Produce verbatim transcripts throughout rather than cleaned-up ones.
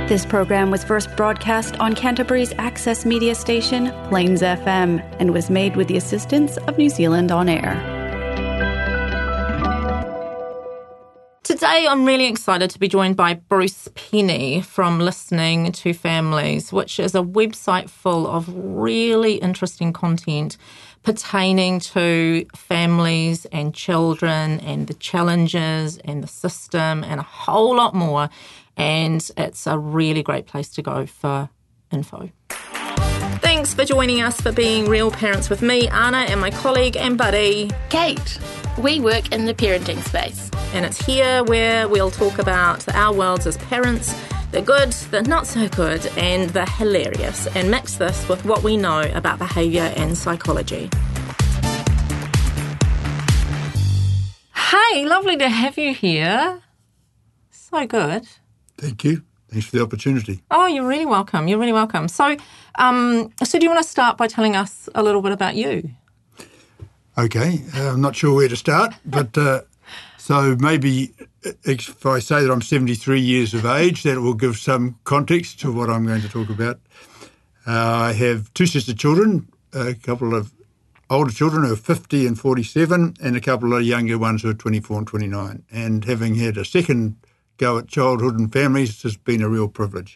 This program was first broadcast on Canterbury's access media station, Plains F M, and was made with the assistance of New Zealand On Air. Today, I'm really excited to be joined by Bruce Penny from Listening to Families, which is a website full of really interesting content pertaining to families and children and the challenges and the system and a whole lot more. And it's a really great place to go for info. Thanks for joining us for Being Real Parents with me, Anna, and my colleague and buddy, Kate. We work in the parenting space. And it's here where we'll talk about our worlds as parents, the good, the not so good, and the hilarious, and mix this with what we know about behaviour and psychology. Hey, lovely to have you here. So good. Thank you. Thanks for the opportunity. Oh, you're really welcome. You're really welcome. So, um, so do you want to start by telling us a little bit about you? Okay. Uh, I'm not sure where to start, but uh, so maybe if I say that I'm seventy-three years of age, that will give some context to what I'm going to talk about. Uh, I have two sister children, a couple of older children who are fifty and forty-seven, and a couple of younger ones who are twenty-four and twenty-nine. And having had a second go at childhood and families has been a real privilege.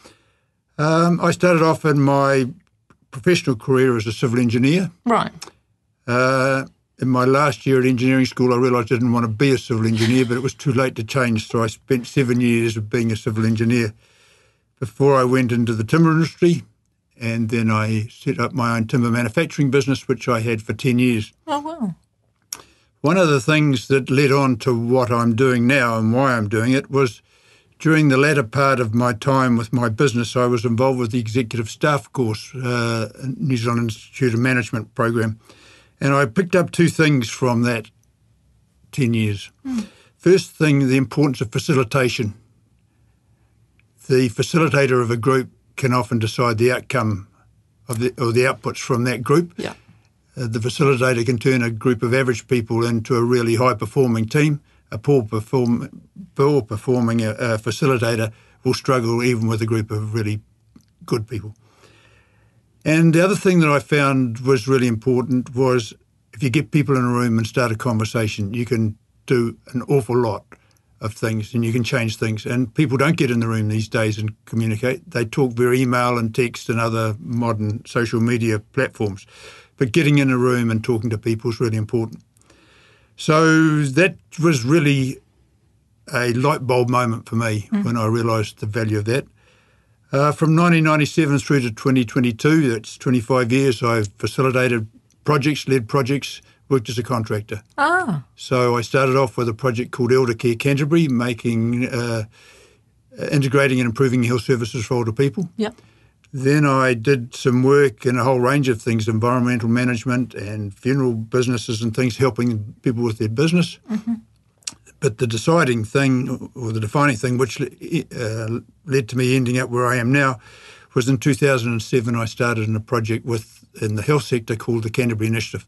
Um, I started off in my professional career as a civil engineer. Right. Uh, in my last year at engineering school, I realised I didn't want to be a civil engineer, but it was too late to change, so I spent seven years of being a civil engineer before I went into the timber industry, and then I set up my own timber manufacturing business, which I had for ten years. Oh, wow. One of the things that led on to what I'm doing now and why I'm doing it was during the latter part of my time with my business, I was involved with the executive staff course, uh, New Zealand Institute of Management program, and I picked up two things from that ten years. Mm. First thing, the importance of facilitation. The facilitator of a group can often decide the outcome of the, or the outputs from that group. Yeah. Uh, the facilitator can turn a group of average people into a really high-performing team. A poor, perform, poor performing uh, uh, facilitator will struggle even with a group of really good people. And the other thing that I found was really important was if you get people in a room and start a conversation, you can do an awful lot of things and you can change things. And people don't get in the room these days and communicate. They talk via email and text and other modern social media platforms. But getting in a room and talking to people is really important. So that was really a light bulb moment for me mm. when I realised the value of that. Uh, from nineteen ninety-seven through to twenty twenty-two, that's twenty-five years, I've facilitated projects, led projects, worked as a contractor. Ah. So I started off with a project called Elder Care Canterbury, making, uh, integrating and improving health services for older people. Yep. Then I did some work in a whole range of things, environmental management and funeral businesses and things, helping people with their business. Mm-hmm. But the deciding thing, or the defining thing, which uh, led to me ending up where I am now, was in two thousand seven I started in a project with in the health sector called the Canterbury Initiative.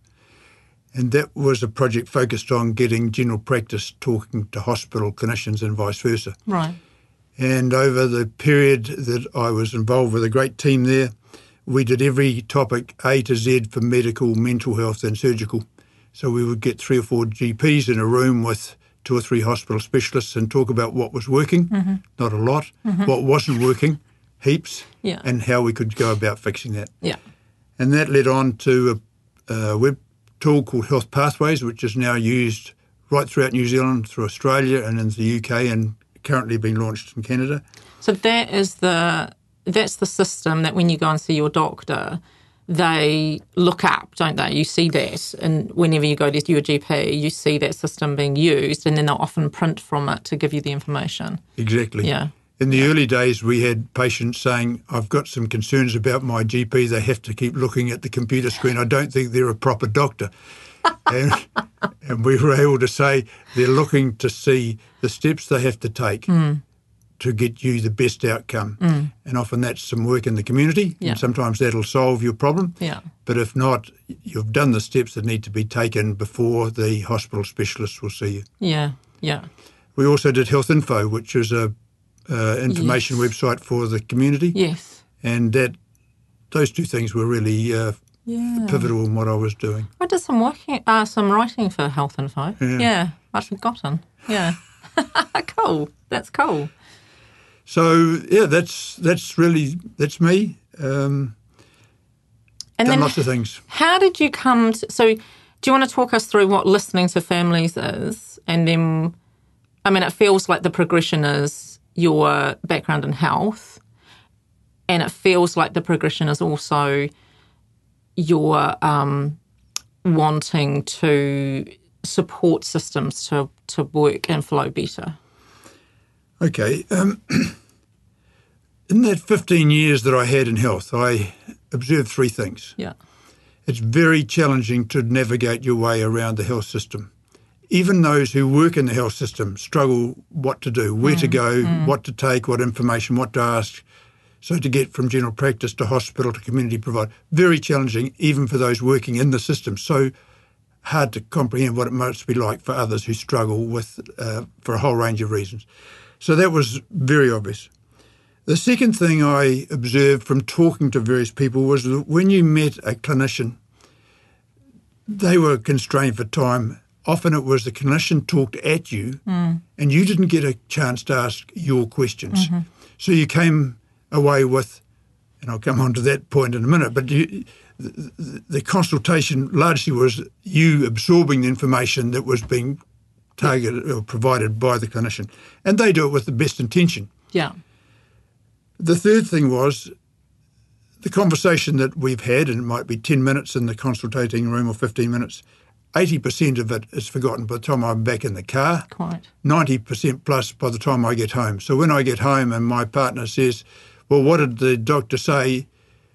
And that was a project focused on getting general practice talking to hospital clinicians and vice versa. Right. And over the period that I was involved with a great team there, we did every topic A to Z for medical, mental health and surgical. So we would get three or four G Ps in a room with two or three hospital specialists and talk about what was working, mm-hmm. not a lot, mm-hmm. what wasn't working, heaps, yeah. and how we could go about fixing that. Yeah. And that led on to a, a web tool called Health Pathways, which is now used right throughout New Zealand, through Australia and in the U K and currently being launched in Canada. So that is the that's the system that when you go and see your doctor, they look up, don't they? You see that, and whenever you go to your G P, you see that system being used, and then they'll often print from it to give you the information. Exactly. Yeah. In the early days, we had patients saying, I've got some concerns about my G P. They have to keep looking at the computer screen. I don't think they're a proper doctor. and, and we were able to say they're looking to see the steps they have to take mm. to get you the best outcome. Mm. And often that's some work in the community, yeah. and sometimes that'll solve your problem. Yeah. But if not, you've done the steps that need to be taken before the hospital specialist will see you. Yeah, yeah. We also did Health Info, which is a uh, information Yes. website for the community. Yes. And that those two things were really uh, Yeah. pivotal in what I was doing. I did some working, uh, some writing for Health Info. Yeah. Yeah, I'd forgotten. Yeah. Cool. That's cool. So yeah, that's that's really that's me. Um, And done then lots of things. how did you come to, so do you want to talk us through what listening to families is? And then, I mean, it feels like the progression is your background in health, and it feels like the progression is also your um, wanting to support systems to, to work and flow better. Okay. Um, in that fifteen years that I had in health, I observed three things. Yeah. It's very challenging to navigate your way around the health system. Even those who work in the health system struggle what to do, where Mm, to go, mm. what to take, what information, what to ask. So to get from general practice to hospital to community provider, very challenging even for those working in the system. So hard to comprehend what it must be like for others who struggle with uh, for a whole range of reasons. So that was very obvious. The second thing I observed from talking to various people was that when you met a clinician, they were constrained for time. Often it was the clinician talked at you Mm. and you didn't get a chance to ask your questions. Mm-hmm. So you came away with, and I'll come on to that point in a minute, but you, the, the consultation largely was you absorbing the information that was being targeted or provided by the clinician. And they do it with the best intention. Yeah. The third thing was the conversation that we've had, and it might be ten minutes in the consultating room or fifteen minutes, eighty percent of it is forgotten by the time I'm back in the car, Quite. ninety percent plus by the time I get home. So when I get home and my partner says, well, what did the doctor say?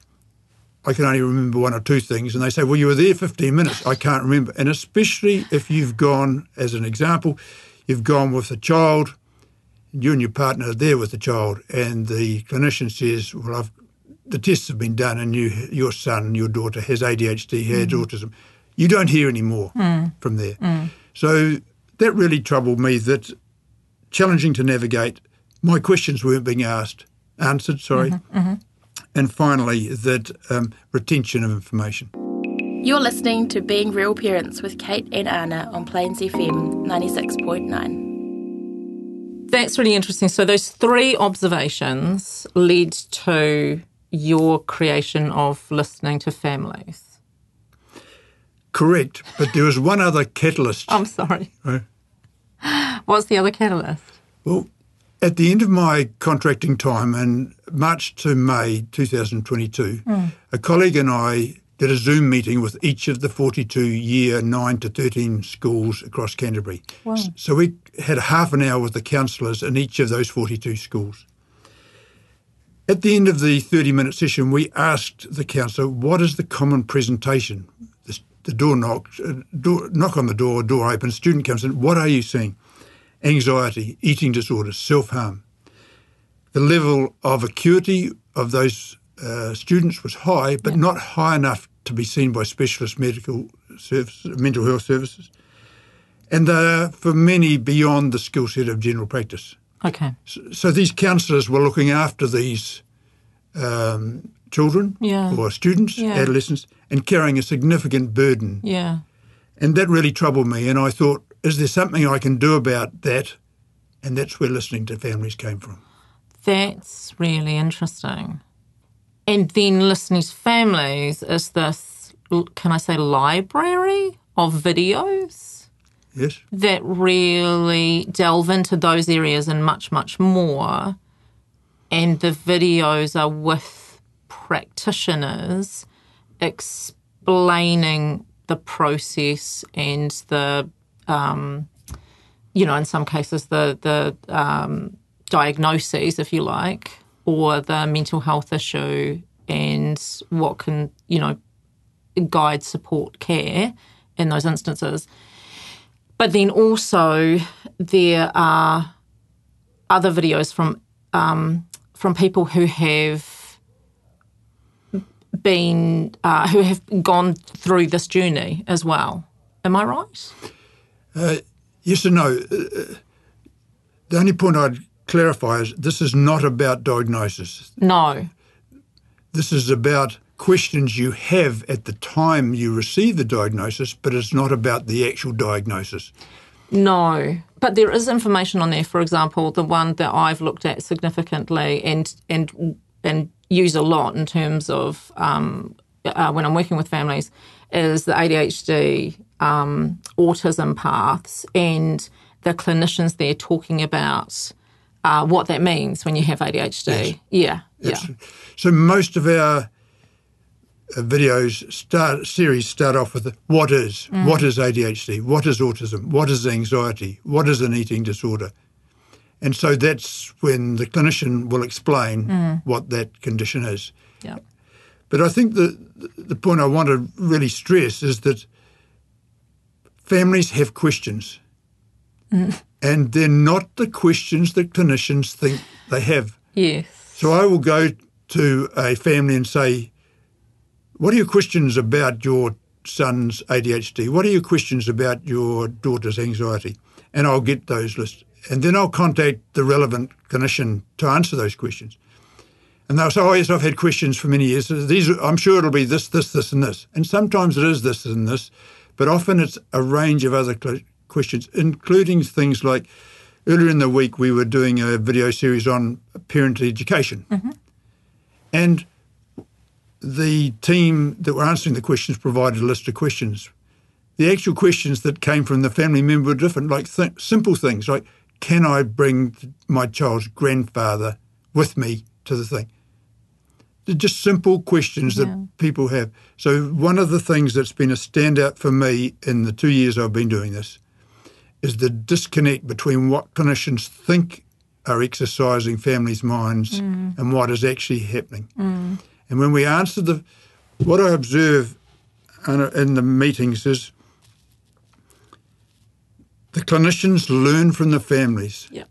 I can only remember one or two things. And they say, well, you were there fifteen minutes. I can't remember. And especially if you've gone, as an example, you've gone with a child, you and your partner are there with the child, and the clinician says, well, I've, the tests have been done and you, your son, your daughter has A D H D, has mm. autism. You don't hear any more mm. from there. Mm. So that really troubled me, that challenging to navigate, my questions weren't being asked, answered, sorry. Mm-hmm, mm-hmm. And finally, that um, retention of information. You're listening to Being Real Parents with Kate and Anna on Plains F M ninety-six point nine. That's really interesting. So those three observations led to your creation of listening to families. Correct, but there was one other catalyst. I'm sorry. Right? What's the other catalyst? Well, at the end of my contracting time, in March to May twenty twenty-two, mm. a colleague and I did a Zoom meeting with each of the forty-two year nine to thirteen schools across Canterbury. Wow. So we had half an hour with the counsellors in each of those forty-two schools. At the end of the thirty-minute session, we asked the counsellor, what is the common presentation? The, the door knocked, uh, door, knock on the door, door opens, student comes in, what are you seeing? Anxiety, eating disorders, self-harm. The level of acuity of those uh, students was high, but yeah. not high enough to be seen by specialist medical services, mental health services. And they're, for many, beyond the skill set of general practice. Okay. So, so these counsellors were looking after these um, children yeah. or students, yeah. adolescents, and carrying a significant burden. Yeah. And that really troubled me, and I thought, is there something I can do about that? And that's where listening to families came from. That's really interesting. And then listening to families is this, can I say, library of videos? Yes. That really delve into those areas and much, much more. And the videos are with practitioners explaining the process and the, um, you know, in some cases the the um, diagnoses, if you like, or the mental health issue and what can, you know, guide support care in those instances. But then also there are other videos from um, from people who have been uh, who have gone through this journey as well. Am I right? Uh, yes and no. Uh, the only point I'd clarify is this is not about diagnosis. No. This is about questions you have at the time you receive the diagnosis, but it's not about the actual diagnosis. No. But there is information on there, for example, the one that I've looked at significantly and and and use a lot in terms of um, uh, when I'm working with families is the A D H D um, autism paths, and the clinicians there talking about uh, what that means when you have A D H D. Yes. Yeah, yeah. It's, so most of our videos start series start off with what is mm. what is A D H D, what is autism, what is anxiety, what is an eating disorder, and so that's when the clinician will explain mm. what that condition is. Yeah. But I think the the point I want to really stress is that families have questions, mm. and they're not the questions that clinicians think they have. Yes. So I will go to a family and say, what are your questions about your son's A D H D? What are your questions about your daughter's anxiety? And I'll get those lists. And then I'll contact the relevant clinician to answer those questions. And they'll say, oh, yes, I've had questions for many years. These, I'm sure it'll be this, this, this, and this. And sometimes it is this and this, but often it's a range of other cl- questions, including things like earlier in the week we were doing a video series on parent education. Mm-hmm. And the team that were answering the questions provided a list of questions. The actual questions that came from the family member were different, like th- simple things like, can I bring my child's grandfather with me to the thing? They're just simple questions that yeah. people have. So one of the things that's been a standout for me in the two years I've been doing this is the disconnect between what clinicians think are exercising families' minds mm. and what is actually happening. Mm. And when we answer the, what I observe in the meetings is the clinicians learn from the families, yep.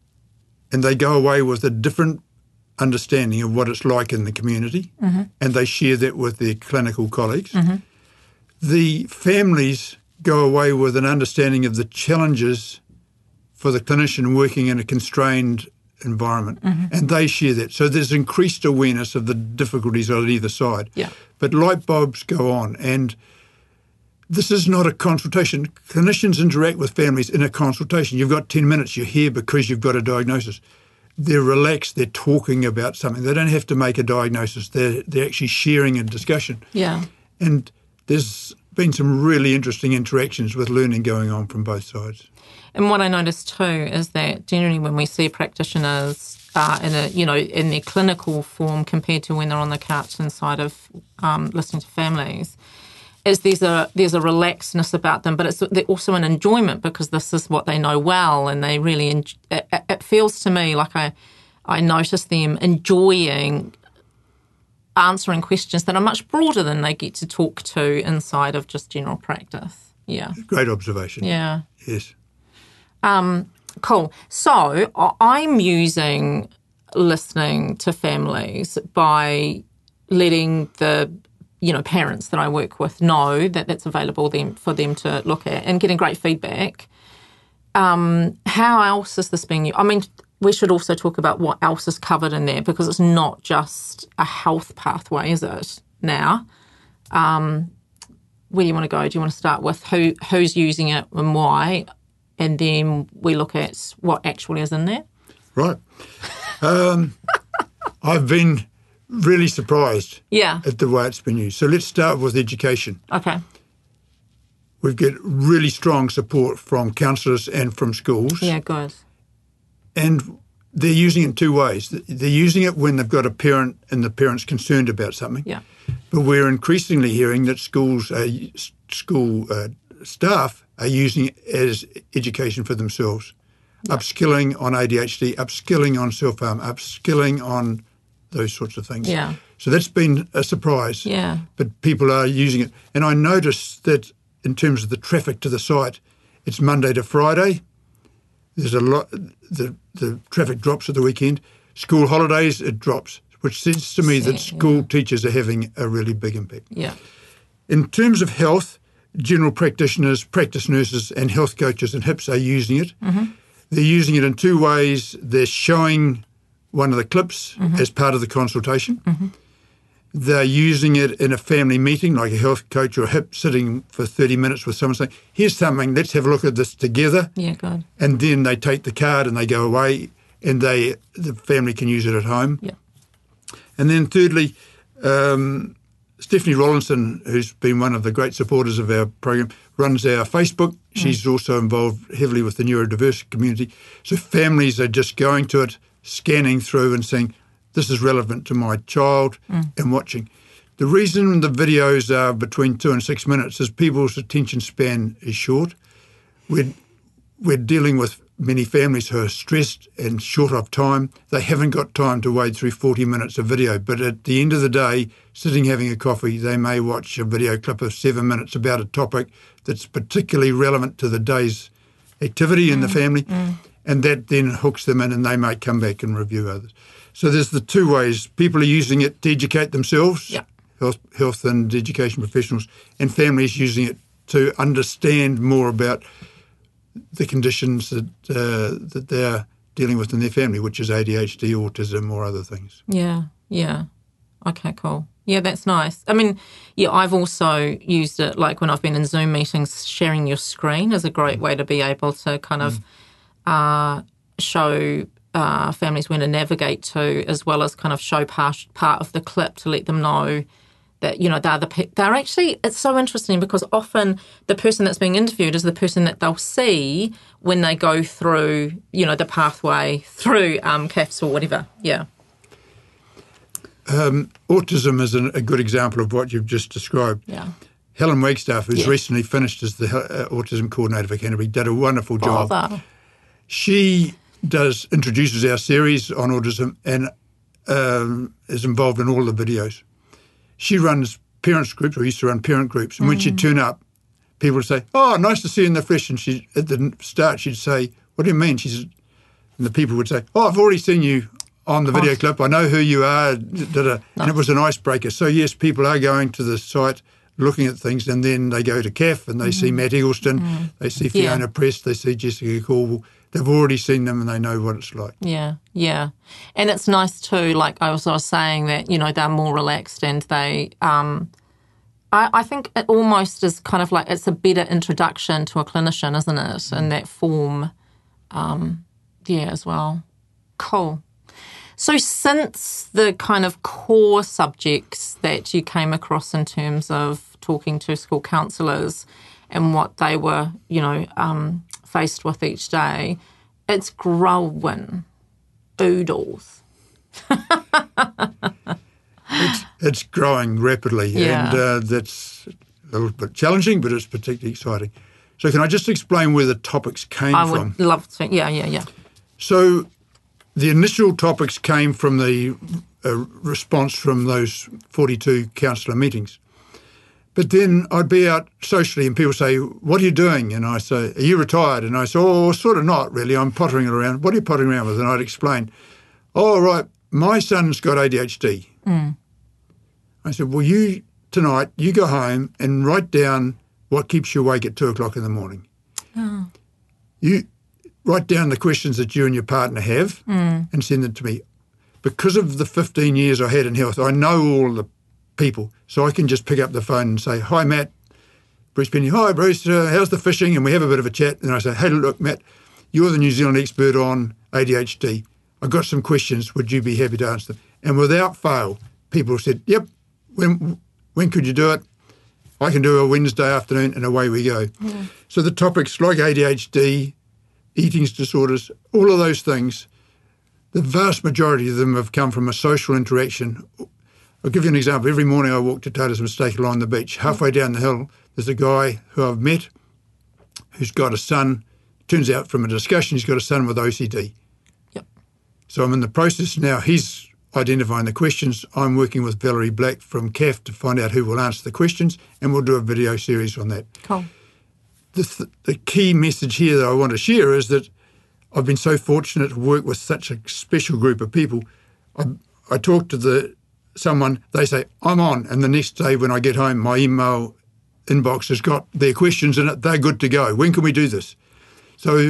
and they go away with a different understanding of what it's like in the community, mm-hmm. and they share that with their clinical colleagues. Mm-hmm. The families go away with an understanding of the challenges for the clinician working in a constrained environment, mm-hmm. and they share that. So there's increased awareness of the difficulties on either side. Yeah. But light bulbs go on, and this is not a consultation. Clinicians interact with families in a consultation. You've got ten minutes, you're here because you've got a diagnosis. They're relaxed, they're talking about something. They don't have to make a diagnosis. They're, they're actually sharing a discussion. Yeah. And there's been some really interesting interactions with learning going on from both sides. And what I noticed too is that generally when we see practitioners uh, in a you know in their clinical form compared to when they're on the couch inside of um, listening to families, is there's a there's a relaxedness about them, but it's also an enjoyment because this is what they know well, and they really en- it, it feels to me like I I notice them enjoying answering questions that are much broader than they get to talk to inside of just general practice. Yeah, great observation. Yeah, yes. Um, cool. So I'm using listening to families by letting the, you know, parents that I work with know that that's available them for them to look at and getting great feedback. Um, how else is this being used? I mean, we should also talk about what else is covered in there because it's not just a health pathway, is it, now? Um, where do you want to go? Do you want to start with who who's using it and why? And then we look at what actually is in there. Right. Um, I've been really surprised yeah. at the way it's been used. So let's start with education. Okay. We've got really strong support from counsellors and from schools. Yeah, good. And they're using it in two ways. They're using it when they've got a parent and the parent's concerned about something. Yeah. But we're increasingly hearing that schools, uh, school uh, staff are using it as education for themselves, yeah. upskilling on A D H D, upskilling on self-harm, upskilling on those sorts of things. Yeah. So that's been a surprise. Yeah. But people are using it. And I noticed that in terms of the traffic to the site, it's Monday to Friday. There's a lot, the, the traffic drops at the weekend. School holidays, it drops, which says to me that school yeah. teachers are having a really big impact. Yeah. In terms of health, general practitioners, practice nurses and health coaches and H I P S are using it. Mm-hmm. They're using it in two ways. They're showing one of the clips mm-hmm. as part of the consultation. Mm-hmm. They're using it in a family meeting, like a health coach or a H I P, sitting for thirty minutes with someone saying, here's something, let's have a look at this together. Yeah, good. And then they take the card and they go away, and they the family can use it at home. Yeah. And then thirdly, um, Stephanie Rollinson, who's been one of the great supporters of our program, runs our Facebook. She's mm. also involved heavily with the neurodiverse community. So families are just going to it, scanning through and saying, this is relevant to my child, mm. and watching. The reason the videos are between two and six minutes is people's attention span is short. We're, we're dealing with many families who are stressed and short of time. They haven't got time to wade through forty minutes of video. But at the end of the day, sitting having a coffee, they may watch a video clip of seven minutes about a topic that's particularly relevant to the day's activity mm. in the family, mm. and that then hooks them in, and they might come back and review others. So there's the two ways. People are using it to educate themselves, yeah. health, health and education professionals, and families using it to understand more about the conditions that uh, that they're dealing with in their family, which is A D H D, autism, or other things. Yeah, yeah. Okay, cool. Yeah, that's nice. I mean, yeah, I've also used it, like when I've been in Zoom meetings, sharing your screen is a great way to be able to kind of mm. uh, show uh, families where to navigate to, as well as kind of show part, part of the clip to let them know that, you know, they're the they're actually, it's so interesting because often the person that's being interviewed is the person that they'll see when they go through, you know, the pathway through um, C A F S or whatever. Yeah. Um, autism is an, a good example of what you've just described. Yeah. Helen Wagstaff, who's yes. recently finished as the uh, autism coordinator for Canterbury, did a wonderful job. Bother. She does introduces our series on autism and um, is involved in all the videos. She runs parents groups, or used to run parent groups, and mm. when she'd turn up, people would say, "Oh, nice to see you in the flesh." And she, at the start, she'd say, "What do you mean?" She said, and the people would say, "Oh, I've already seen you on the video oh. clip. I know who you are." Da-da. Nice. And it was an icebreaker. So yes, people are going to the site, looking at things, and then they go to C A F and they mm. see Matt Eggleston, mm. they see Fiona yeah. Prest, they see Jessica Corwell. They've already seen them and they know what it's like. Yeah, yeah. And it's nice too, like I was, I was saying that, you know, they're more relaxed and they, um, I, I think it almost is kind of like it's a better introduction to a clinician, isn't it, mm. in that form, um, yeah, as well. Cool. So since the kind of core subjects that you came across in terms of talking to school counsellors and what they were, you know, um, faced with each day, it's growing oodles. it's, it's growing rapidly, yeah. and uh, that's a little bit challenging, but it's particularly exciting. So can I just explain where the topics came I from? would love to. Yeah, yeah, yeah. So the initial topics came from the uh, response from those forty-two counsellor meetings. But then I'd be out socially and people say, "What are you doing?" And I say, "Are you retired?" And I say, "Oh, sort of not really. I'm pottering it around." "What are you pottering around with?" And I'd explain, "Oh, right, my son's got A D H D. Mm. I said, "Well, you, tonight, you go home and write down what keeps you awake at two o'clock in the morning. Oh. You write down the questions that you and your partner have mm. and send them to me. Because of the fifteen years I had in health, I know all the people, so I can just pick up the phone and say, 'Hi, Matt, Bruce Penny. Hi, Bruce, uh, how's the fishing?' And we have a bit of a chat. And I say, 'Hey, look, Matt, you're the New Zealand expert on A D H D. I've got some questions. Would you be happy to answer them?' And without fail, people said, 'Yep, when when could you do it?' 'I can do a Wednesday afternoon,' and away we go. Yeah. So the topics like A D H D, eating disorders, all of those things, the vast majority of them have come from a social interaction. I'll give you an example. Every morning I walk to Taylor's Mistake along the beach. Halfway down the hill, there's a guy who I've met who's got a son. Turns out from a discussion, he's got a son with O C D. Yep. So I'm in the process now. He's identifying the questions. I'm working with Valerie Black from C A F to find out who will answer the questions, and we'll do a video series on that. Cool. The, th- the key message here that I want to share is that I've been so fortunate to work with such a special group of people. I, I talk to the someone, they say, "I'm on," and the next day when I get home, my email inbox has got their questions in it. They're good to go. When can we do this? So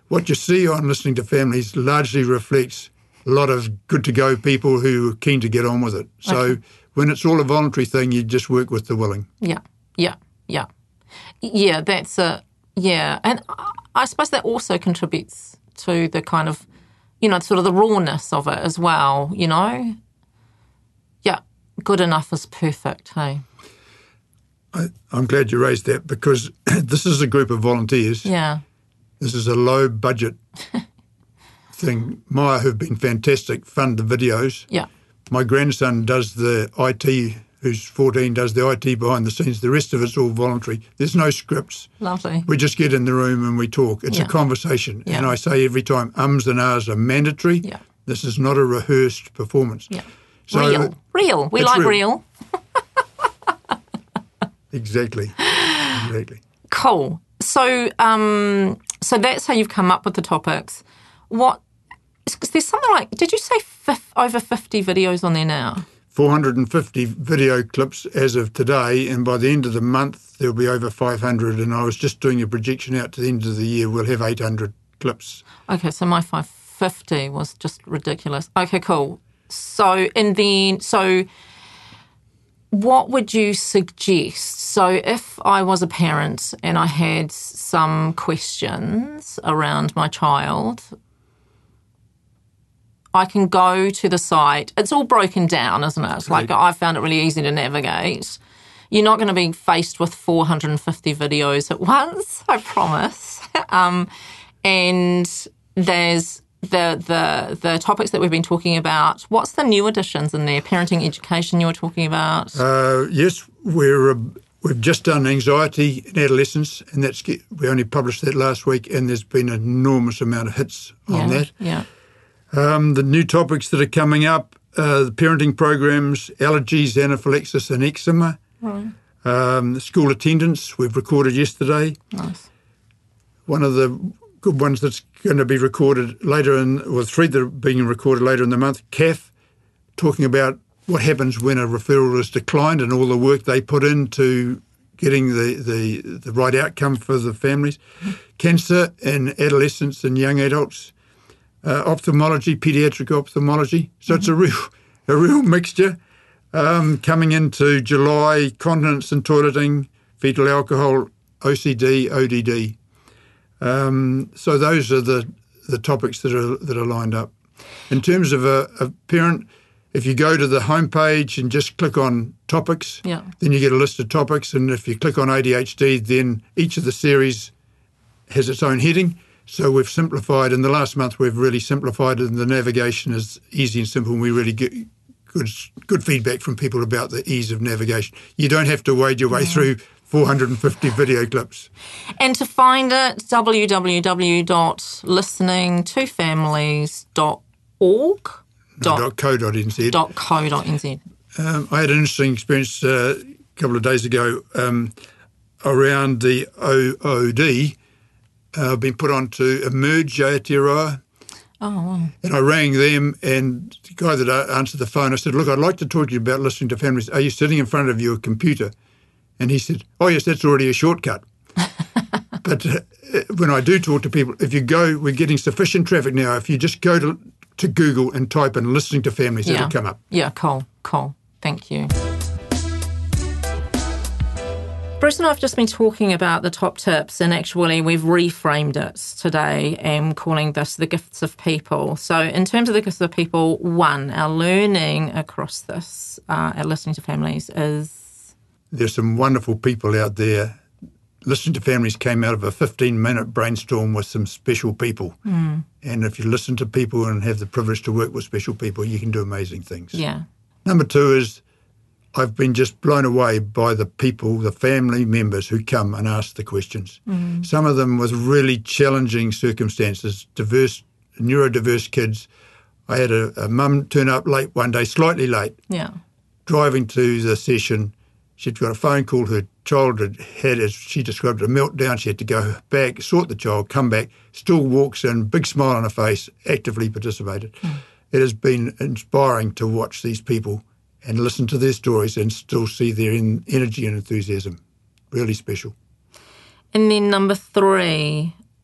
what you see on Listening to Families largely reflects a lot of good-to-go people who are keen to get on with it. So okay. when it's all a voluntary thing, you just work with the willing. Yeah, yeah, yeah. Yeah, that's a, yeah. And I suppose that also contributes to the kind of, you know, sort of the rawness of it as well, you know? Yeah, good enough is perfect, hey? I, I'm glad you raised that because this is a group of volunteers. Yeah. This is a low-budget thing. Maya, who've been fantastic, fund the videos. Yeah. My grandson does the I T, who's fourteen, does the I T behind the scenes. The rest of it's all voluntary. There's no scripts. Lovely. We just get in the room and we talk. It's yeah. a conversation. Yeah. And I say every time, ums and ahs are mandatory. Yeah. This is not a rehearsed performance. Yeah. So real. Real. We like real. real. Exactly. Exactly. Cool. So, um, so that's how you've come up with the topics. What? There's something like, did you say fif- over fifty videos on there now? four hundred fifty video clips as of today, and by the end of the month there'll be over five hundred. And I was just doing a projection out to the end of the year. We'll have eight hundred clips. Okay, so my five hundred fifty was just ridiculous. Okay, cool. So, and then, so what would you suggest? So if I was a parent and I had some questions around my child, I can go to the site. It's all broken down, isn't it? It's like I found it really easy to navigate. You're not going to be faced with four hundred fifty videos at once, I promise. um, and there's the the the topics that we've been talking about. What's the new additions in there? Parenting education you were talking about? Uh, yes, we're uh, we've just done anxiety in adolescence, and that's we only published that last week, and there's been an enormous amount of hits on yeah, that. Yeah. Um, the new topics that are coming up, uh, the parenting programs, allergies, anaphylaxis and eczema, right. um, school attendance, we've recorded yesterday. Nice. One of the good ones that's going to be recorded later in, or three that are being recorded later in the month, C A F, talking about what happens when a referral is declined and all the work they put into getting the, the, the right outcome for the families. Mm-hmm. Cancer in adolescents and young adults. Uh, ophthalmology, paediatric ophthalmology. So mm-hmm. it's a real a real mixture. Um, coming into July, continence and toileting, fetal alcohol, O C D, O D D. Um, so those are the, the topics that are that are lined up. In terms of a, a parent, if you go to the homepage and just click on topics, yeah. then you get a list of topics. And if you click on A D H D, then each of the series has its own heading. So we've simplified, in the last month we've really simplified it, and the navigation is easy and simple, and we really get good good feedback from people about the ease of navigation. You don't have to wade your way yeah. through four hundred fifty video clips. And to find it, w w w dot listening to families dot org. No, dot co dot n z. Dot co dot n z. Um, I had an interesting experience uh, a couple of days ago um, around the O O D. Uh, been put on to Emerge Aotearoa. Oh, wow. And I rang them, and the guy that answered the phone, I said, look, I'd like to talk to you about listening to families. Are you sitting in front of your computer? And he said, oh, yes, that's already a shortcut. But uh, when I do talk to people, if you go, we're getting sufficient traffic now. If you just go to, to Google and type in listening to families, yeah. it'll come up. Yeah, cool, cool. Thank you. Bruce and I have just been talking about the top tips, and actually we've reframed it today and calling this the gifts of people. So in terms of the gifts of people, one, our learning across this uh, at Listening to Families is... There's some wonderful people out there. Listening to Families came out of a fifteen-minute brainstorm with some special people. Mm. And if you listen to people and have the privilege to work with special people, you can do amazing things. Yeah. Number two is I've been just blown away by the people, the family members who come and ask the questions. Mm. Some of them with really challenging circumstances, diverse, neurodiverse kids. I had a, a mum turn up late one day, slightly late, yeah. driving to the session. She'd got a phone call. Her child had had, as she described it, a meltdown. She had to go back, sort the child, come back, still walks in, big smile on her face, actively participated. Mm. It has been inspiring to watch these people and listen to their stories and still see their in, energy and enthusiasm. Really special. And then number three,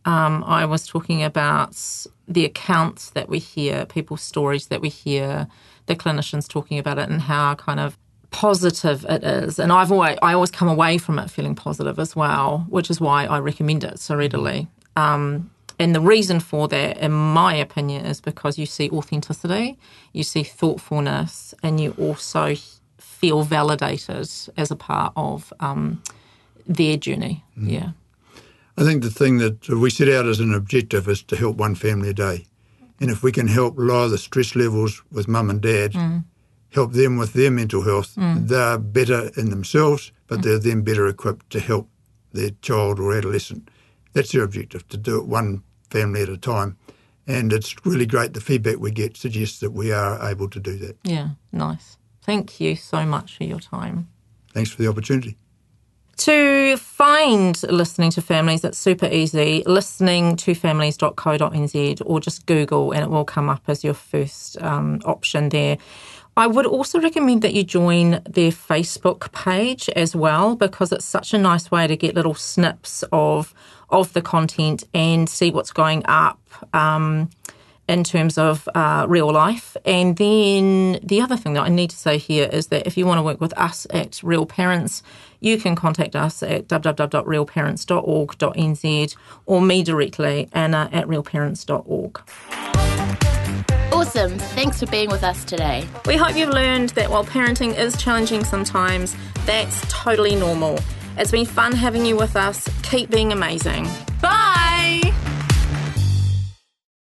Um, I was talking about the accounts that we hear, people's stories that we hear, the clinicians talking about it and how kind of positive it is. And I've always, I always come away from it feeling positive as well, which is why I recommend it so readily. Um, and the reason for that, in my opinion, is because you see authenticity, you see thoughtfulness, and you also feel validated as a part of um, their journey. Mm. Yeah. I think the thing that we set out as an objective is to help one family a day. And if we can help lower the stress levels with mum and dad, mm. help them with their mental health, mm. they're better in themselves, but mm. they're then better equipped to help their child or adolescent. That's their objective, to do it one family at a time. And it's really great. The feedback we get suggests that we are able to do that. Yeah, nice. Thank you so much for your time. Thanks for the opportunity. To find Listening to Families, it's super easy, listening to families dot co dot n z, or just Google and it will come up as your first um, option there. I would also recommend that you join their Facebook page as well, because it's such a nice way to get little snips of of the content and see what's going up um, in terms of uh, real life. And then the other thing that I need to say here is that if you want to work with us at Real Parents, you can contact us at w w w dot real parents dot org dot n z or me directly, Anna at real parents dot org. Awesome. Thanks for being with us today. We hope you've learned that while parenting is challenging sometimes, that's totally normal. It's been fun having you with us. Keep being amazing.